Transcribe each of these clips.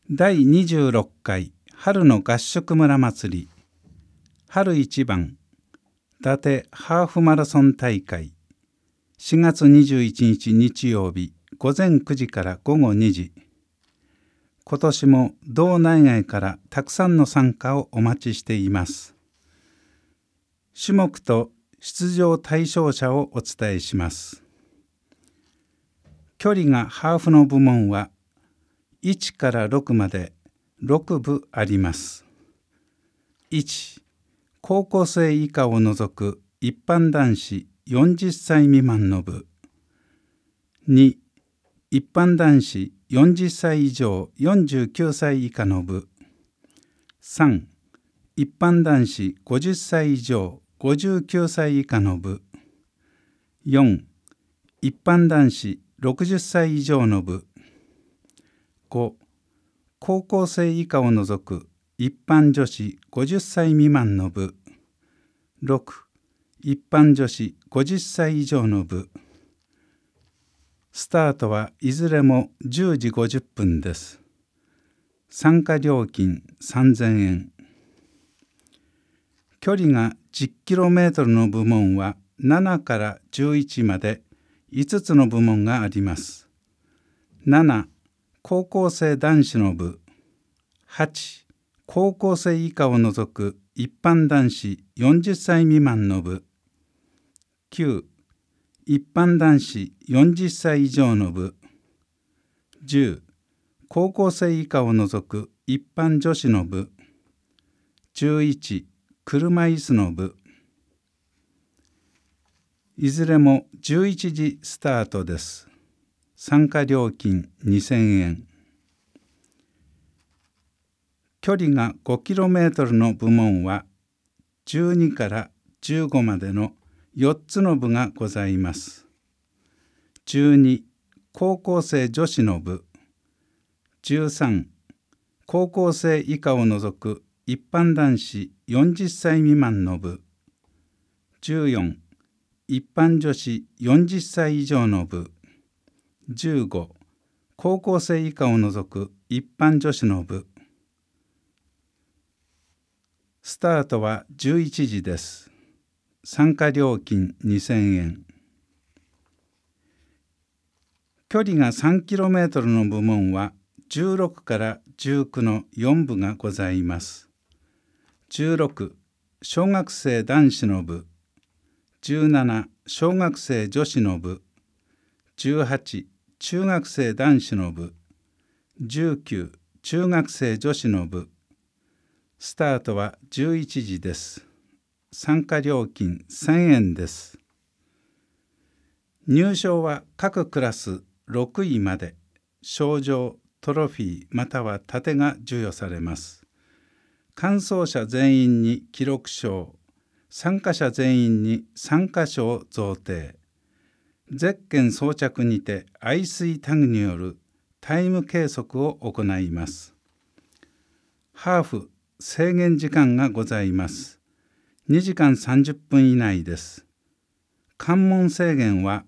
第26回春の合宿村祭り春一番伊達ハーフマラソン大会4月21日日曜日午前9時から午後2時。今年も道内外からたくさんの参加をお待ちしています。種目と出場対象者をお伝えします。距離がハーフの部門は1から6まで6部あります。1、高校生以下を除く一般男子40歳未満の部。2、一般男子40歳以上49歳以下の部。3、一般男子50歳以上59歳以下の部。4、一般男子60歳以上の部。5、高校生以下を除く一般女子50歳未満の部。6、一般女子50歳以上の部。スタートはいずれも10時50分です。参加料金3000円。距離が 10km の部門は7から11まで5つの部門があります。7、高校生男子の部。8、高校生以下を除く一般男子40歳未満の部。9、一般男子40歳以上の部。10、高校生以下を除く一般女子の部。11、車椅子の部。いずれも11時スタートです。参加料金2000円。距離が 5km の部門は12から15までの4つの部がございます。12、高校生女子の部。13、高校生以下を除く一般男子40歳未満の部。14、一般女子40歳以上の部。15、高校生以下を除く一般女子の部。スタートは11時です。参加料金2000円。距離が 3km の部門は16から19の4部がございます。16、小学生男子の部。17、小学生女子の部。18、中学生男子の部。19、中学生女子の部。スタートは11時です。参加料金1000円です。入賞は各クラス6位まで賞状、トロフィーまたは盾が授与されます。完走者全員に記録賞、参加者全員に参加賞を贈呈。ゼッケン装着にて IC タグによるタイム計測を行います。ハーフ制限時間がございます。2時間30分以内です。関門制限は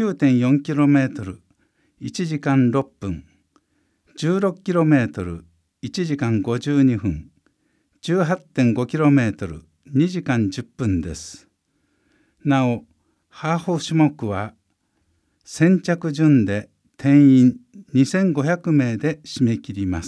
9.4km、1時間6分、16km、1時間52分、18.5km、2時間10分です。なお、ハーフ種目は先着順で定員2500名で締め切ります。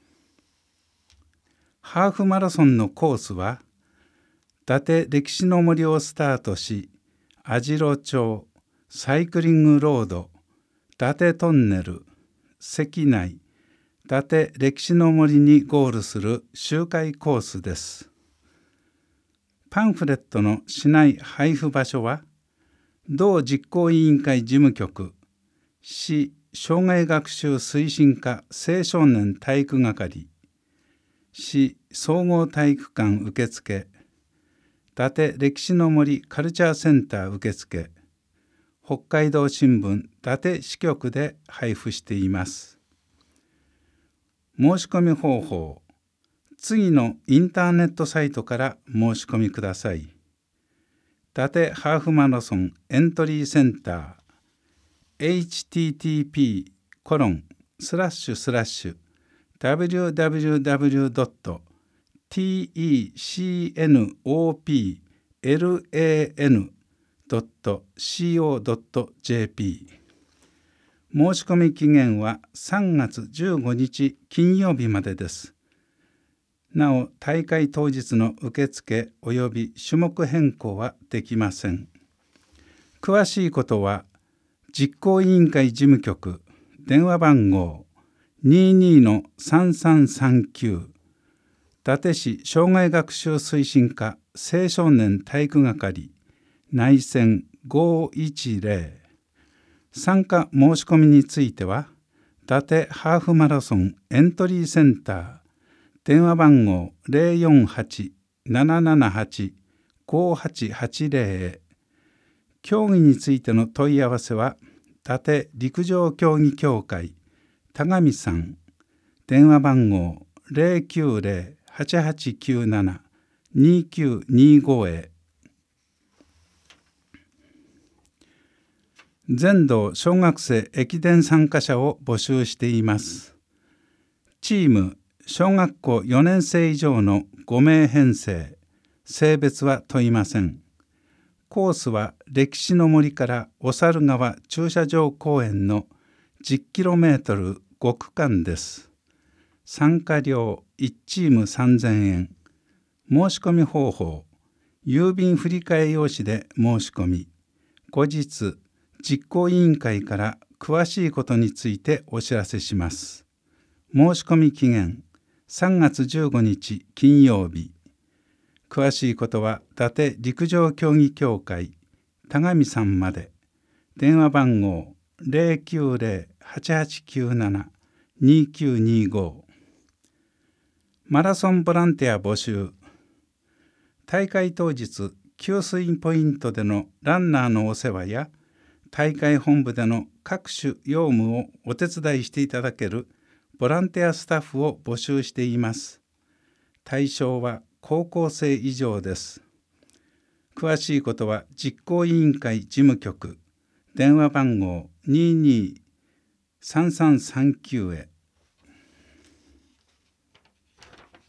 ハーフマラソンのコースは、伊達歴史の森をスタートし、網代町、サイクリングロード、伊達トンネル、関内、伊達歴史の森にゴールする周回コースです。パンフレットの市内配布場所は、道実行委員会事務局、市障害学習推進課青少年体育係、市総合体育館受付、伊達歴史の森カルチャーセンター受付、北海道新聞伊達支局で配布しています。申し込み方法、次のインターネットサイトから申し込みください。伊達ハーフマラソンエントリーセンター http:// www.tecanoplan.co.jp。 申し込み期限は3月15日金曜日までです。なお、大会当日の受付及び種目変更はできません。詳しいことは、実行委員会事務局電話番号 22-3339 伊達市障害学習推進課青少年体育係内線510。参加申し込みについては、伊達ハーフマラソンエントリーセンター電話番号 048-778-5880 へ。競技についての問い合わせは、伊達陸上競技協会田上さん、電話番号 090-8897-2925 へ。全道小学生駅伝参加者を募集しています。チーム小学校4年生以上の5名編成、性別は問いません。コースは歴史の森からお猿川駐車場公園の 10km 5区間です。参加料1チーム3000円。申し込み方法、郵便振替用紙で申し込み、後日実行委員会から詳しいことについてお知らせします。申し込み期限3月15日金曜日。詳しいことは伊達陸上競技協会田上さんまで。電話番号 090-8897-2925。 マラソンボランティア募集。大会当日、給水ポイントでのランナーのお世話や大会本部での各種用務をお手伝いしていただけるボランティアスタッフを募集しています。対象は高校生以上です。詳しいことは実行委員会事務局電話番号 22-3339 へ。